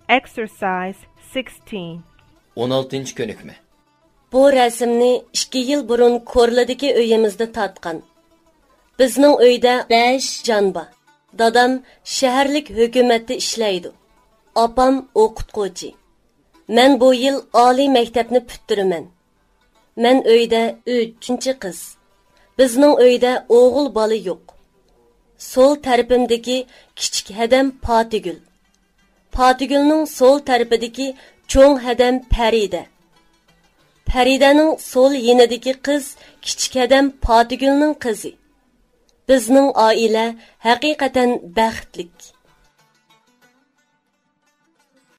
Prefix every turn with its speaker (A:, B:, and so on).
A: Exercise 16.
B: 16. ko'nikma.
C: Bu rasmni 2 yil burun Korladagi uyimizda tatqan. Bizning uyda 5 jon bor. Dadam shaharlik hukumatda ishlaydi. Apam o'qituvchi. Men bu yil oliy maktabni puttiraman. Men uyda 3-qiz. Bizning uyda o'g'il bola yo'q. Sol tarafimdagi kichik hadam Patigul. Patigulning sol tarafidagi cho'ng hadam Farida. Faridaning sol yenidagi qiz kichik hadam Patigulning qizi. Bizning oila haqiqatan baxtlik.